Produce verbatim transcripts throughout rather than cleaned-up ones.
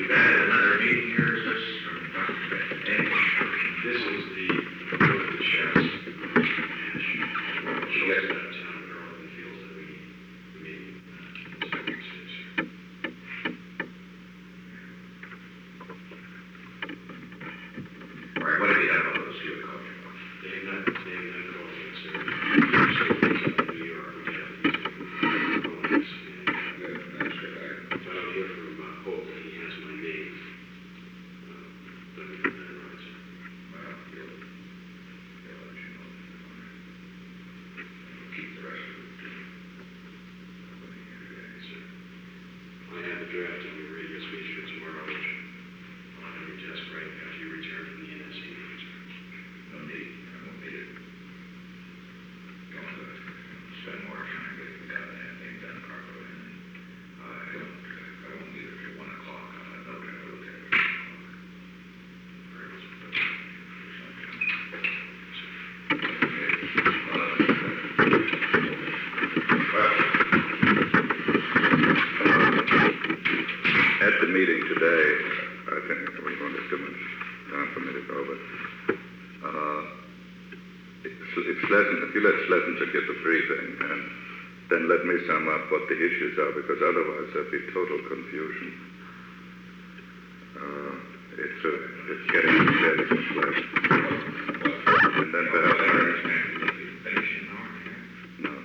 We've had another meeting here, is this from Doctor Ed? This is the, the chefs. She gets out of town, but all feels that we, we need, uh, All right, what have you done about those two culture? they've not, they've not called us. They're still in New York. We have these people. Good, that's good. I- But I'll hear from uh, Holt that he has my name. Uh, Let me get that right. Well, he'll, he'll let you know. We'll keep the rest of it. Yes, sir. I have the draft on your radio speech for tomorrow, which I'll have your desk right after you return from the N S A meeting, sir. No need, I won't need it. Don't uh, spend more time getting the goddamn thing done properly. And I don't, I won't need it till one o'clock. I'll have no time to look at it. Very much. At the meeting today, I think we won't have too much time for me to go, but uh, it's, it's Schlesinger, if you let Schlesinger give the briefing, and then let me sum up what the issues are, because otherwise there'll be total confusion. Uh, it's, uh, it's getting steady from Schlesinger. And then perhaps... Finish in an hour, yeah? No,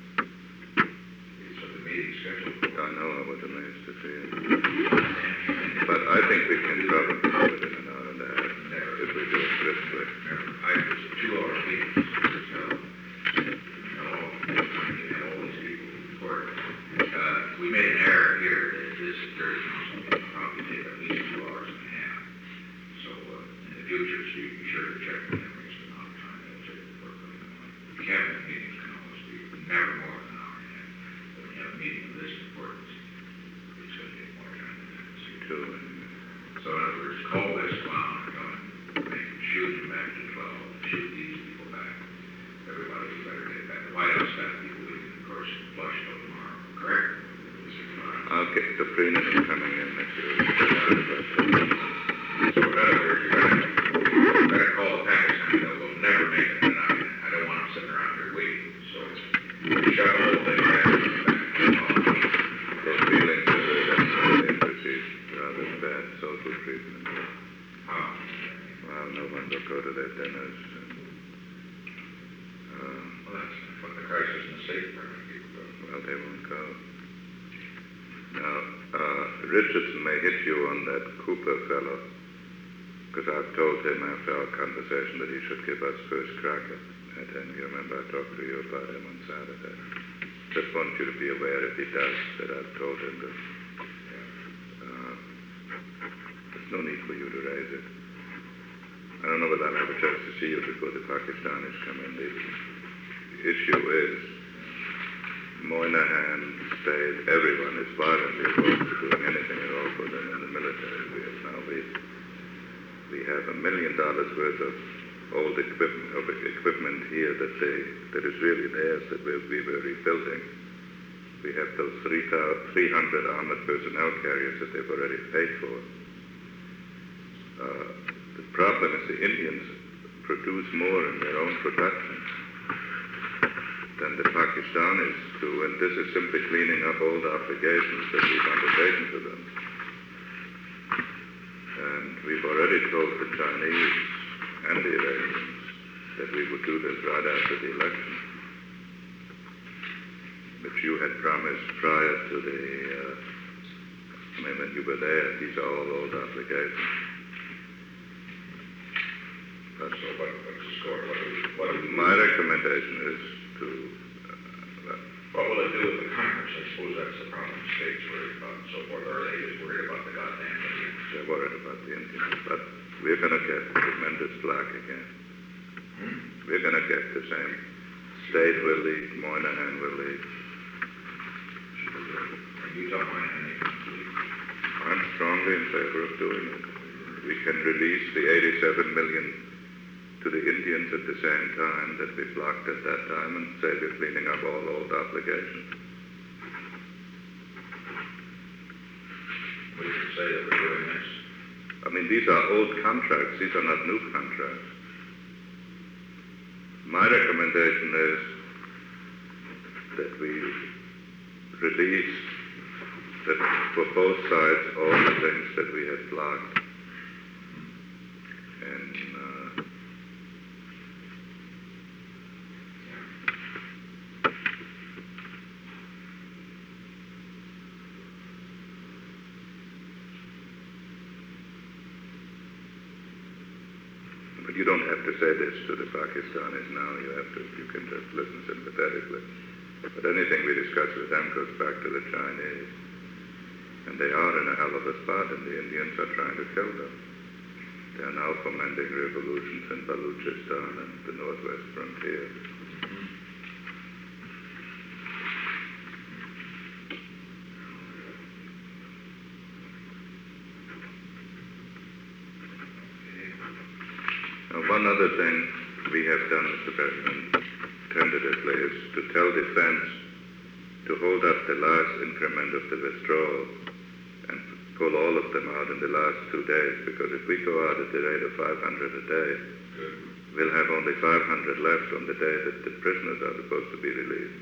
So the meeting's scheduled. I know I was amazed to see it. But I think we can probably do it in an hour and a half, if we do it briskly. I was a two-hour meeting, so, you know, we had all these people report. Uh, we made an error here, that this third council meeting probably take at least two hours and a half. So, uh, in the future, so you be sure to check the memories, but not trying to check the work. The cabinet meetings can always be never more than an hour and a half. But when you have a meeting of this importance, it's gonna take more time than that. Too. So in other words, call this clown and go and make him shoot him back to twelve, shoot these people back. Everybody better get back. The White House staff people, we can of course flush till tomorrow, correct? I'll get the Freeman is coming in next year. So in other words, you're gonna, you're gonna call the Pakistan that will never make it an hour. I don't want them sitting around here waiting, so shut the whole thing down. Their feelings are that they perceive rather bad social treatment. How? Well, no one will go to their dinners. And, uh, Well, that's what the crisis and the state department people do. well, they won't go. Now, uh, Richardson may hit you on that Cooper fellow, because I've told him after our conversation that he should give us first crack at, at him. You remember I talked to you about him on Saturday. Just want you to be aware, if he does, that I've told him that uh, there's no need for you to raise it. I don't know whether I'll have a chance to see you before the Pakistanis come in. The issue is Moynihan stayed, everyone is violently opposed to doing anything at all for them in the military. We have now, we, we have a million dollars worth of old equipment, of equipment here that they, that is really theirs, that we, we were rebuilding. We have those three hundred armored personnel carriers that they've already paid for. Uh, the problem is the Indians produce more in their own production than the Pakistanis do, and this is simply cleaning up old obligations that we've undertaken to them. And we've already told the Chinese and the Iranians that we would do this right after the election, which you had promised prior to the, uh, I mean, when you were there. These are all old obligations. So what, what's the score? What do we, what do we, My recommendation is to, uh, what will it do with the Congress? I suppose that's the problem. States worried about and so forth, or are they just worried about the goddamn Indians? they're worried about the Indians, but we're going to get tremendous flack again. Hmm? We're going to get the same. State will lead, Moynihan will lead. And Utah Moynihan, you can believe. I'm strongly in favor of doing it. We can release the eighty-seven million to the Indians at the same time that we blocked at that time, and say we're cleaning up all old obligations. We can say that we're doing mean, these are old contracts, these are not new contracts. My recommendation is that we release that for both sides all the things that we had blocked. And uh, but you don't have to say this to the Pakistanis now. You have to. You can just listen sympathetically. But anything we discuss with them goes back to the Chinese. And they are in a hell of a spot, and the Indians are trying to kill them. They are now fomenting revolutions in Baluchistan and the northwest frontier. Now, one other thing we have done, Mister President, tentatively, is to tell defense to hold up the last increment of the withdrawal and pull all of them out in the last two days, because if we go out at the rate of five hundred a day, Good. we'll have only five hundred left on the day that the prisoners are supposed to be released.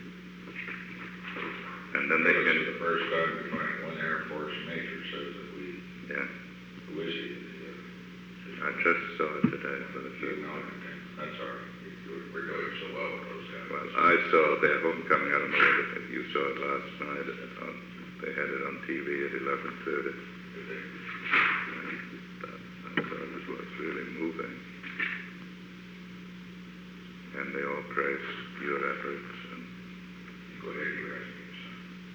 And then they This can, is the first time we find one Air Force major says that we, yeah, who is he? Uh, I just saw it today for the You first know, time. that's all right. We- We're doing so well with those guys. Well, I saw their homecoming. I don't know whether you saw it last night. On, they had it on T V at eleven thirty. I thought it was really moving. And they all praised your efforts. And, Go ahead, you ask me, son.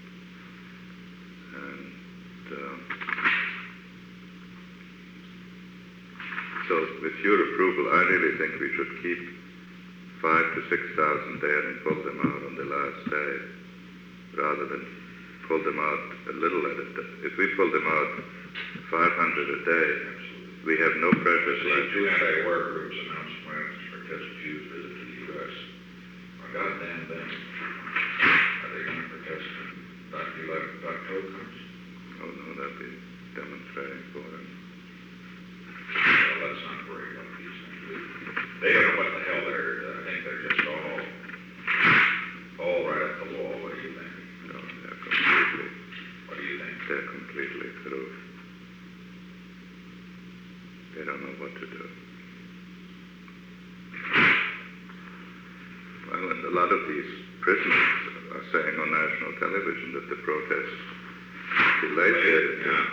and um, so, with your approval, I really think we should keep five to six thousand there and pull them out on the last day, rather than pull them out a little at a day. If we pull them out five hundred a day, we have no pressure The left. two anti-war groups announced plans for Test Two's visit to the U S A goddamn thing. Are they going to protest when Doc eleven, Doc Code comes? Oh no, that'd be demonstrating for them. Well, let's not worry about these things. They don't know what the hell they're, I think they're just all, all right up the wall. What do you think? No, they're completely, What do you think? they're completely through. They don't know what to do. Well, and a lot of these prisoners are saying on national television that the protests delayed. Yeah.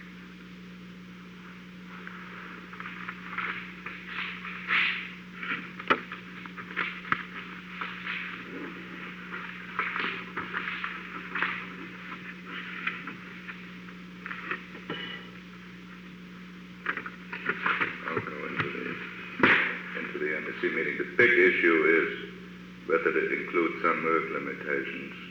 I'll go into the, into the embassy meeting. The big issue is whether it includes some work limitations